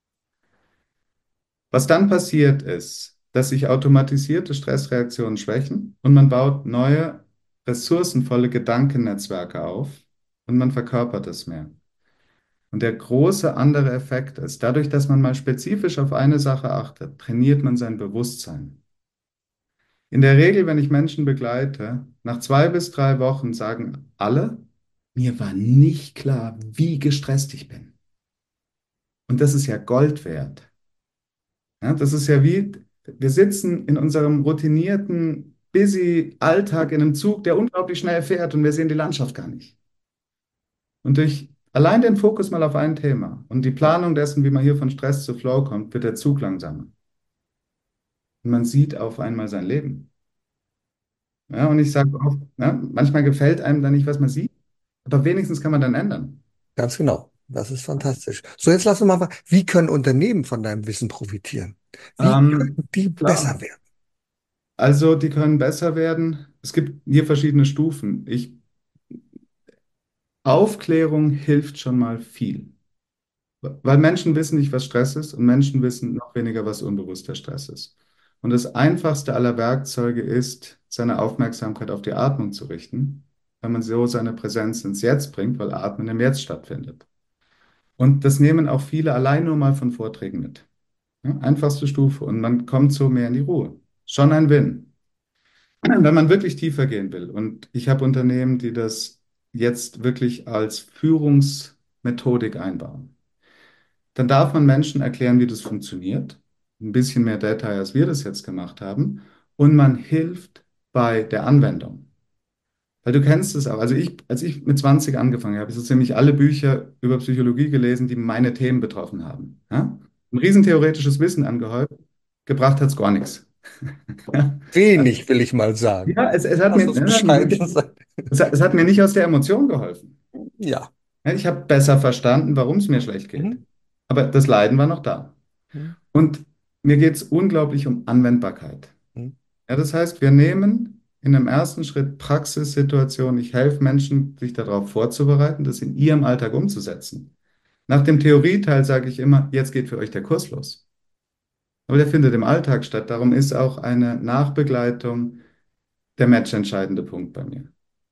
Speaker 3: Was dann passiert ist, dass sich automatisierte Stressreaktionen schwächen und man baut neue, ressourcenvolle Gedankennetzwerke auf und man verkörpert es mehr. Und der große andere Effekt ist, dadurch, dass man mal spezifisch auf eine Sache achtet, trainiert man sein Bewusstsein. In der Regel, wenn ich Menschen begleite, nach zwei bis drei Wochen sagen alle, mir war nicht klar, wie gestresst ich bin. Und das ist ja Gold wert. Ja, das ist ja wie, wir sitzen in unserem routinierten, busy Alltag in einem Zug, der unglaublich schnell fährt und wir sehen die Landschaft gar nicht. Und durch allein den Fokus mal auf ein Thema und die Planung dessen, wie man hier von Stress zu Flow kommt, wird der Zug langsamer. Und man sieht auf einmal sein Leben. Ja, und ich sage oft, ja, manchmal gefällt einem dann nicht, was man sieht, aber wenigstens kann man dann ändern.
Speaker 2: Ganz genau. Das ist fantastisch. So, jetzt lass uns mal, wie können Unternehmen von deinem Wissen profitieren? Wie
Speaker 3: Ähm,
Speaker 2: können die besser
Speaker 3: klar.
Speaker 2: werden?
Speaker 3: Also, die können besser werden. Es gibt hier verschiedene Stufen. Ich, Aufklärung hilft schon mal viel. Weil Menschen wissen nicht, was Stress ist und Menschen wissen noch weniger, was unbewusster Stress ist. Und das einfachste aller Werkzeuge ist, seine Aufmerksamkeit auf die Atmung zu richten, weil man so seine Präsenz ins Jetzt bringt, weil Atmen im Jetzt stattfindet. Und das nehmen auch viele allein nur mal von Vorträgen mit. Ja, einfachste Stufe und man kommt so mehr in die Ruhe. Schon ein Win. Wenn man wirklich tiefer gehen will, und ich habe Unternehmen, die das jetzt wirklich als Führungsmethodik einbauen, dann darf man Menschen erklären, wie das funktioniert. Ein bisschen mehr Detail, als wir das jetzt gemacht haben. Und man hilft bei der Anwendung. Weil du kennst es auch. Also ich, als ich mit zwanzig angefangen habe, habe ich so ziemlich alle Bücher über Psychologie gelesen, die meine Themen betroffen haben. Ja? Ein riesentheoretisches Wissen angehäuft, gebracht hat es gar nichts. Ja,
Speaker 2: Wenig, will ich mal sagen.
Speaker 3: ja es, es hat
Speaker 2: Lass
Speaker 3: mir,
Speaker 2: uns
Speaker 3: es hat mir
Speaker 2: bescheiden
Speaker 3: wirklich,
Speaker 2: sein.
Speaker 3: es hat, es hat mir nicht aus der Emotion geholfen.
Speaker 2: Ja.
Speaker 3: Ja, ich habe besser verstanden, warum es mir schlecht geht.
Speaker 2: Mhm.
Speaker 3: Aber das Leiden war noch da.
Speaker 2: Mhm.
Speaker 3: Und mir geht es unglaublich um Anwendbarkeit.
Speaker 2: Mhm.
Speaker 3: Ja, das heißt, wir nehmen in einem ersten Schritt Praxissituation. Ich helfe Menschen, sich darauf vorzubereiten, das in ihrem Alltag umzusetzen. Nach dem Theorieteil sage ich immer, jetzt geht für euch der Kurs los. Aber der findet im Alltag statt. Darum ist auch eine Nachbegleitung der matchentscheidende Punkt bei mir.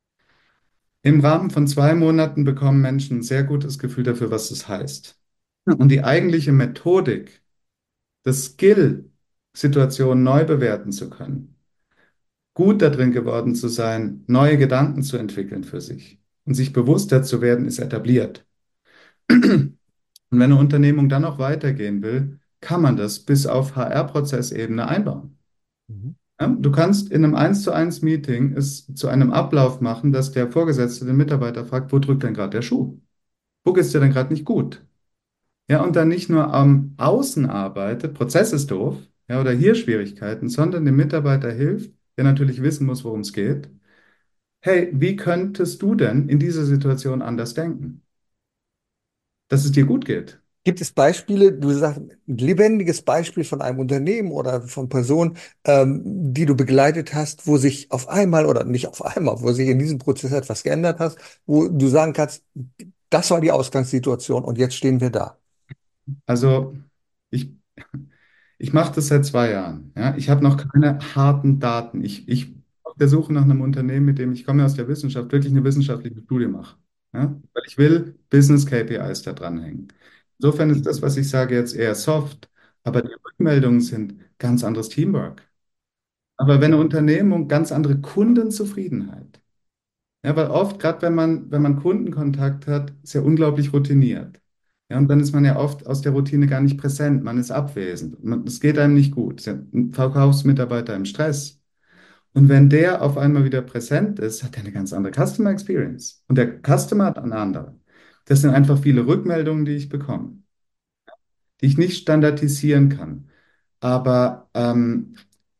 Speaker 3: Im Rahmen von zwei Monaten bekommen Menschen ein sehr gutes Gefühl dafür, was das heißt. Und die eigentliche Methodik, das Skill, Situationen neu bewerten zu können, gut darin geworden zu sein, neue Gedanken zu entwickeln für sich und sich bewusster zu werden, ist etabliert. Und wenn eine Unternehmung dann noch weitergehen will, kann man das bis auf H R-Prozessebene einbauen.
Speaker 2: Mhm.
Speaker 3: Ja, du kannst in einem eins zu eins Meeting es zu einem Ablauf machen, dass der Vorgesetzte den Mitarbeiter fragt, wo drückt denn gerade der Schuh? Wo geht's dir denn gerade nicht gut? Ja, und dann nicht nur am Außen arbeitet, Prozess ist doof, ja, oder hier Schwierigkeiten, sondern dem Mitarbeiter hilft, der natürlich wissen muss, worum es geht. Hey, wie könntest du denn in dieser Situation anders denken, dass es dir gut geht?
Speaker 2: Gibt es Beispiele, du sagst, ein lebendiges Beispiel von einem Unternehmen oder von Personen, ähm, die du begleitet hast, wo sich auf einmal oder nicht auf einmal, wo sich in diesem Prozess etwas geändert hast, wo du sagen kannst, das war die Ausgangssituation und jetzt stehen wir da.
Speaker 3: Also, ich Ich mache das seit zwei Jahren. Ja? Ich habe noch keine harten Daten. Ich, ich bin auf der Suche nach einem Unternehmen, mit dem ich komme aus der Wissenschaft, wirklich eine wissenschaftliche Studie mache. Ja? Weil ich will Business K P Is da dranhängen. Insofern ist das, was ich sage, jetzt eher soft, aber die Rückmeldungen sind ganz anderes Teamwork. Aber wenn eine Unternehmung ganz andere Kundenzufriedenheit. Ja, weil oft, gerade wenn man, wenn man Kundenkontakt hat, ist ja unglaublich routiniert. Ja, und dann ist man ja oft aus der Routine gar nicht präsent, man ist abwesend. Man, es geht einem nicht gut. Es ist ja ein Verkaufsmitarbeiter im Stress. Und wenn der auf einmal wieder präsent ist, hat er eine ganz andere Customer Experience. Und der Customer hat eine andere. Das sind einfach viele Rückmeldungen, die ich bekomme, die ich nicht standardisieren kann. Aber ähm,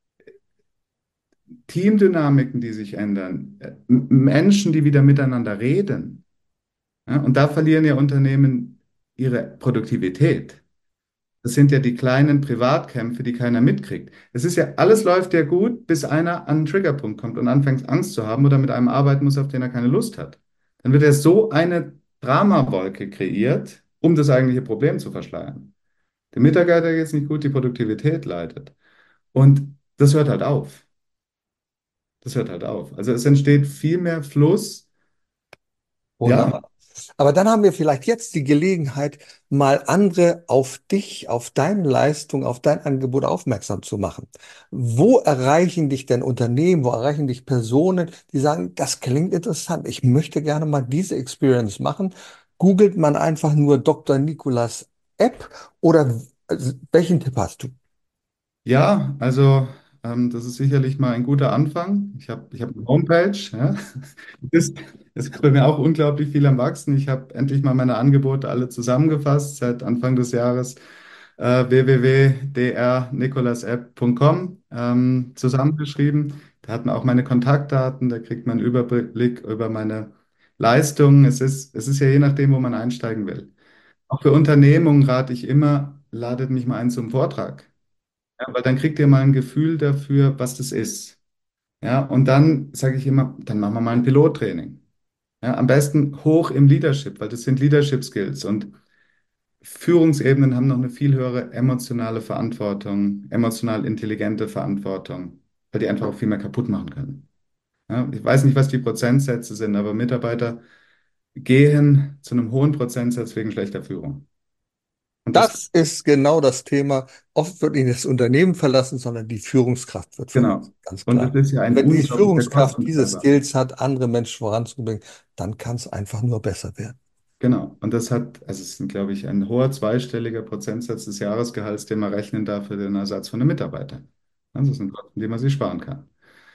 Speaker 3: Teamdynamiken, die sich ändern, äh, M- Menschen, die wieder miteinander reden. Ja, und da verlieren ja Unternehmen ihre Produktivität. Das sind ja die kleinen Privatkämpfe, die keiner mitkriegt. Es ist ja, alles läuft ja gut, bis einer an einen Triggerpunkt kommt und anfängt Angst zu haben oder mit einem arbeiten muss, auf den er keine Lust hat. Dann wird ja so eine Dramawolke kreiert, um das eigentliche Problem zu verschleiern. Dem Mitarbeiter geht es nicht gut, die Produktivität leidet. Und das hört halt auf. Das hört halt auf. Also es entsteht viel mehr Fluss. Ja,
Speaker 2: Wunderbar. Aber dann haben wir vielleicht jetzt die Gelegenheit, mal andere auf dich, auf deine Leistung, auf dein Angebot aufmerksam zu machen. Wo erreichen dich denn Unternehmen, wo erreichen dich Personen, die sagen, das klingt interessant, ich möchte gerne mal diese Experience machen? Googelt man einfach nur Doktor Nikolas App oder also, welchen Tipp hast du?
Speaker 3: Ja, also ähm, das ist sicherlich mal ein guter Anfang. Ich habe ich hab eine Homepage. Ja. Das ist, das ist bei mir auch unglaublich viel am Wachsen. Ich habe endlich mal meine Angebote alle zusammengefasst seit Anfang des Jahres. Äh, w w w punkt d r nicolas app punkt com ähm, zusammengeschrieben. Da hat man auch meine Kontaktdaten, da kriegt man einen Überblick über meine Leistungen. Es ist, es ist ja je nachdem, wo man einsteigen will. Auch für Unternehmungen rate ich immer, ladet mich mal ein zum Vortrag. Ja, weil dann kriegt ihr mal ein Gefühl dafür, was das ist. Ja, und dann sage ich immer, dann machen wir mal ein Pilottraining. Ja, am besten hoch im Leadership, weil das sind Leadership Skills und Führungsebenen haben noch eine viel höhere emotionale Verantwortung, emotional intelligente Verantwortung, weil die einfach auch viel mehr kaputt machen können. Ja, ich weiß nicht, was die Prozentsätze sind, aber Mitarbeiter gehen zu einem hohen Prozentsatz wegen schlechter Führung. Und das,
Speaker 2: Das ist genau das Thema. Oft wird nicht das Unternehmen verlassen, sondern die Führungskraft wird
Speaker 3: genau.
Speaker 2: verlassen. Ganz
Speaker 3: Und
Speaker 2: klar.
Speaker 3: das ist ja
Speaker 2: Und
Speaker 3: ein
Speaker 2: wenn die
Speaker 3: unglaublicher
Speaker 2: Führungskraft diese
Speaker 3: Kostentreiber.
Speaker 2: Skills hat, andere Menschen voranzubringen, dann kann es einfach nur besser werden.
Speaker 3: Genau. Und das hat, also es sind, glaube ich, ein hoher zweistelliger Prozentsatz des Jahresgehalts, den man rechnen darf für den Ersatz von einem Mitarbeiter. Also das sind Kosten, die man sich sparen kann.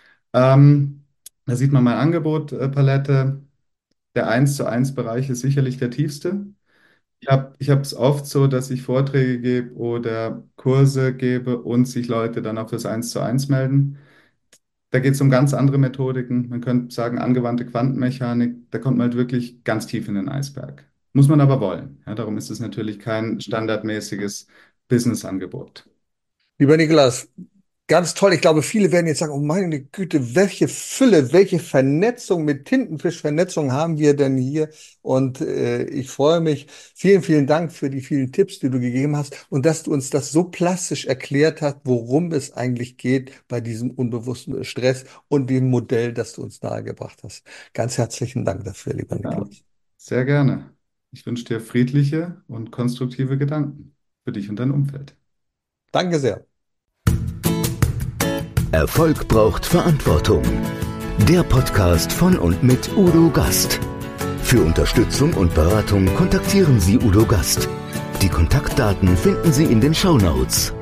Speaker 3: Ähm, Da sieht man mein Angebot, äh, Palette. Der eins zu eins Bereich ist sicherlich der tiefste. Ich habe ich habe es oft so, dass ich Vorträge gebe oder Kurse gebe und sich Leute dann auch fürs eins zu eins melden. Da geht es um ganz andere Methodiken. Man könnte sagen, angewandte Quantenmechanik. Da kommt man halt wirklich ganz tief in den Eisberg. Muss man aber wollen. Ja, darum ist es natürlich kein standardmäßiges Business-Angebot.
Speaker 2: Lieber Niklas, Ganz toll. Ich glaube, viele werden jetzt sagen, oh meine Güte, welche Fülle, welche Vernetzung mit Tintenfischvernetzung haben wir denn hier? Und äh, ich freue mich. Vielen, vielen Dank für die vielen Tipps, die du gegeben hast und dass du uns das so plastisch erklärt hast, worum es eigentlich geht bei diesem unbewussten Stress und dem Modell, das du uns nahegebracht hast. Ganz herzlichen Dank dafür, lieber
Speaker 3: Ja,
Speaker 2: Niklas.
Speaker 3: sehr gerne. Ich wünsche dir friedliche und konstruktive Gedanken für dich und dein Umfeld.
Speaker 2: Danke sehr.
Speaker 1: Erfolg braucht Verantwortung. Der Podcast von und mit Udo Gast. Für Unterstützung und Beratung kontaktieren Sie Udo Gast. Die Kontaktdaten finden Sie in den Shownotes.